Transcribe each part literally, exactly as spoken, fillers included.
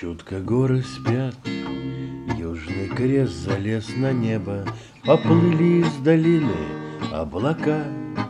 Чутко горы спят, Южный крест залез на небо, Поплыли из долины облака.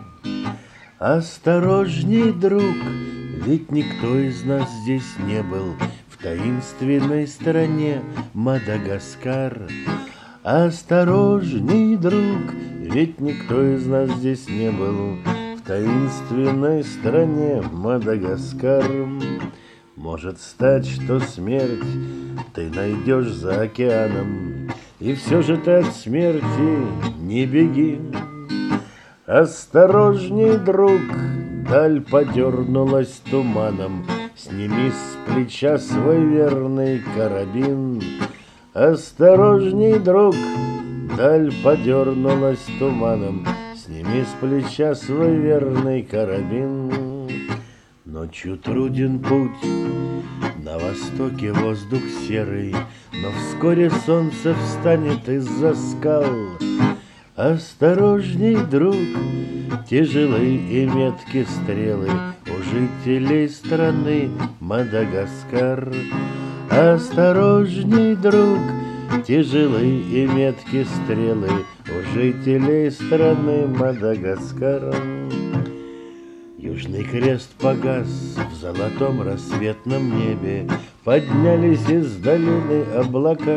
Осторожней, друг, ведь никто из нас здесь не был В таинственной стране Мадагаскар. Осторожней, друг, ведь никто из нас здесь не был В таинственной стране Мадагаскар. Может стать, что смерть ты найдешь за океаном, И все же ты от смерти не беги. Осторожней, друг, даль подернулась туманом, Сними с плеча свой верный карабин. Осторожней, друг, даль подернулась туманом, Сними с плеча свой верный карабин. Ночью труден путь, на востоке воздух серый, Но вскоре солнце встанет из-за скал. Осторожней, друг, тяжелые и меткие стрелы У жителей страны Мадагаскар. Осторожней, друг, тяжелые и меткие стрелы У жителей страны Мадагаскар. Южный крест погас в золотом рассветном небе, Поднялись из долины облака.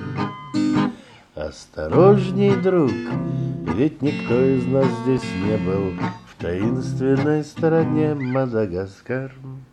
Осторожней, друг, ведь никто из нас здесь не был В таинственной стране Мадагаскар.